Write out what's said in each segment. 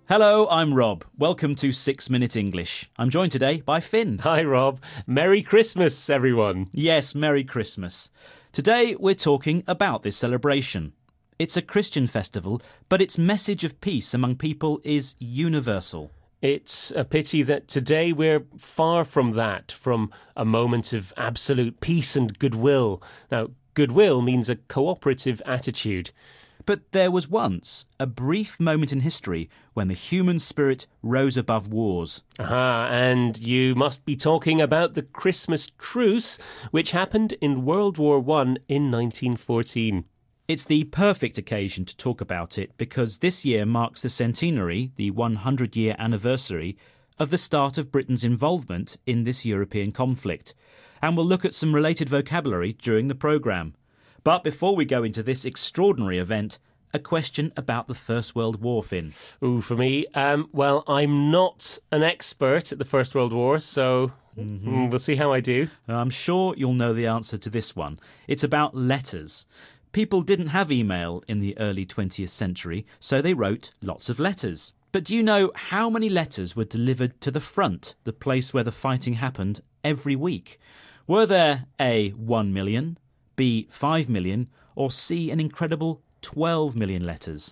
Hello, I'm Rob. Welcome to 6 Minute English. I'm joined today by Finn. Hi, Rob. Merry Christmas, everyone. Yes, Merry Christmas. Today we're talking about this celebration. It's a Christian festival, but its message of peace among people is universal. It's a pity that today we're far from that, from a moment of absolute peace and goodwill. Now, goodwill means a cooperative attitude. But there was once a brief moment in history when the human spirit rose above wars. Aha, and you must be talking about the Christmas truce, which happened in World War I in 1914. It's the perfect occasion to talk about it because this year marks the centenary, the 100-year anniversary, of the start of Britain's involvement in this European conflict. And we'll look at some related vocabulary during the programme. But before we go into this extraordinary event, a question about the First World War, Finn. Ooh, for me, well, I'm not an expert at the First World War, so we'll see how I do. I'm sure you'll know the answer to this one. It's about letters. People didn't have email in the early 20th century, so they wrote lots of letters. But do you know how many letters were delivered to the front, the place where the fighting happened, every week? Were there A, 1 million, B, 5 million, or C, an incredible 12 million letters?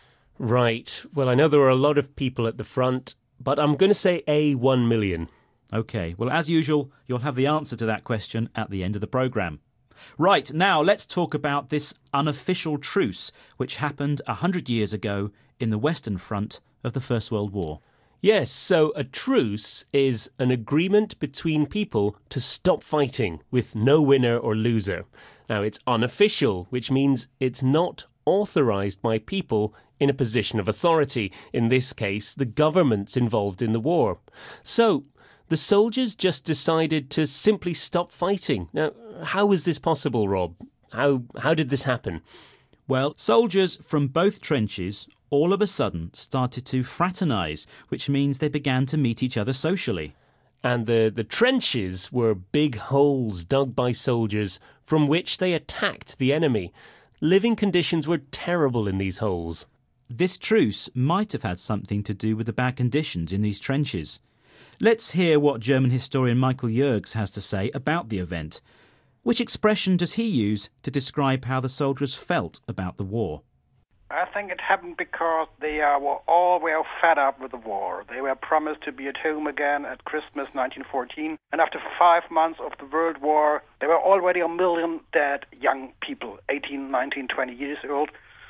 Right. Well, I know there were a lot of people at the front, but I'm going to say A, 1 million. OK, well, as usual, you'll have the answer to that question at the end of the programme. Right, now let's talk about this unofficial truce, which happened 100 years ago in the Western Front of the First World War. Yes, so a truce is an agreement between people to stop fighting with no winner or loser. Now, it's unofficial, which means it's not authorised by people in a position of authority, in this case, the governments involved in the war. So, the soldiers just decided to simply stop fighting. Now, how was this possible, Rob? How did this happen? Well, soldiers from both trenches all of a sudden started to fraternise, which means they began to meet each other socially. And the trenches were big holes dug by soldiers from which they attacked the enemy. Living conditions were terrible in these holes. This truce might have had something to do with the bad conditions in these trenches. Let's hear what German historian Michael Jürgs has to say about the event. Which expression does he use to describe how the soldiers felt about the war? I think it happened because they were all fed up with the war. They were promised to be at home again at Christmas 1914. And after 5 months of the World War, there were already 1 million dead young people, 18, 19, 20 years old.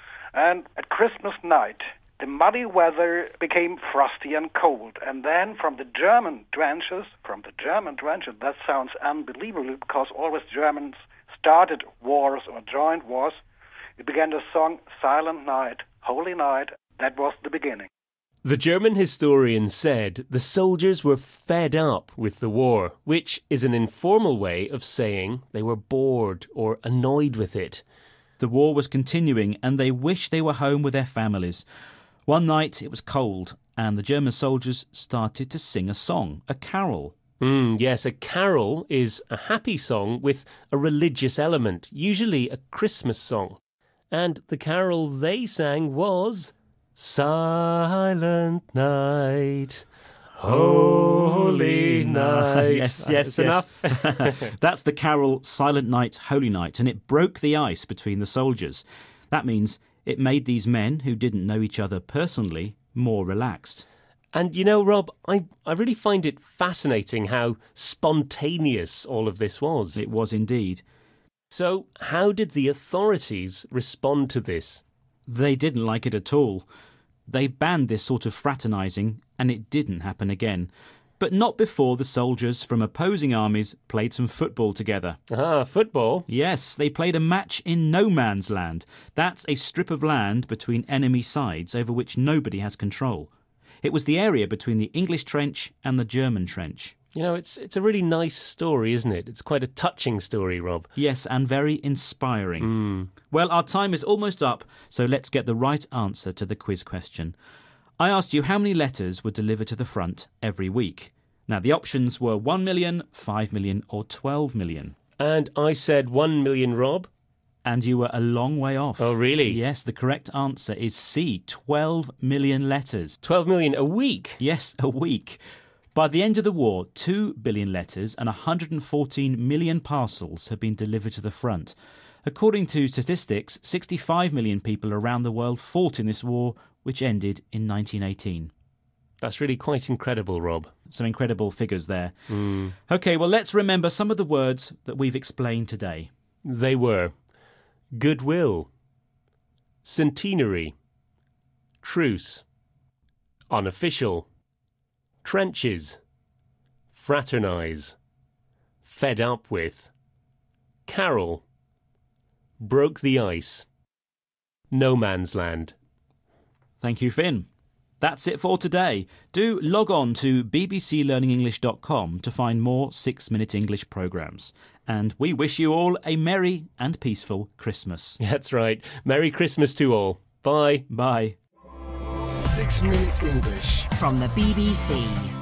And at Christmas night, the muddy weather became frosty and cold. And then from the German trenches, that sounds unbelievable because always Germans started wars or joined wars. It began the song Silent Night, Holy Night. That was the beginning. The German historian said the soldiers were fed up with the war, which is an informal way of saying they were bored or annoyed with it. The war was continuing and they wished they were home with their families. One night it was cold and the German soldiers started to sing a song, a carol. Yes, a carol is a happy song with a religious element, usually a Christmas song. And the carol they sang was Silent Night, Holy Night. Yes. Enough. That's the carol Silent Night, Holy Night, and it broke the ice between the soldiers. That means it made these men, who didn't know each other personally, more relaxed. And you know, Rob, I really find it fascinating how spontaneous all of this was. It was indeed. So, how did the authorities respond to this? They didn't like it at all. They banned this sort of fraternising, and it didn't happen again. But not before the soldiers from opposing armies played some football together. Ah, football? Yes, they played a match in no man's land. That's a strip of land between enemy sides over which nobody has control. It was the area between the English trench and the German trench. You know, it's a really nice story, isn't it? It's quite a touching story, Rob. Yes, and very inspiring. Well, our time is almost up, so let's get the right answer to the quiz question. I asked you how many letters were delivered to the front every week. Now, the options were 1 million, 5 million or 12 million. And I said 1 million, Rob. And you were a long way off. Oh, really? Yes, the correct answer is C, 12 million letters. 12 million a week? Yes, a week. By the end of the war, 2 billion letters and 114 million parcels had been delivered to the front. According to statistics, 65 million people around the world fought in this war, which ended in 1918. That's really quite incredible, Rob. Some incredible figures there. OK, well, let's remember some of the words that we've explained today. They were goodwill, centenary, truce, unofficial, trenches, fraternise, fed up with, carol, broke the ice, no man's land. Thank you, Finn. That's it for today. Do log on to bbclearningenglish.com to find more 6-Minute English programmes. And we wish you all a merry and peaceful Christmas. That's right. Merry Christmas to all. Bye. Bye. 6-Minute English from the BBC.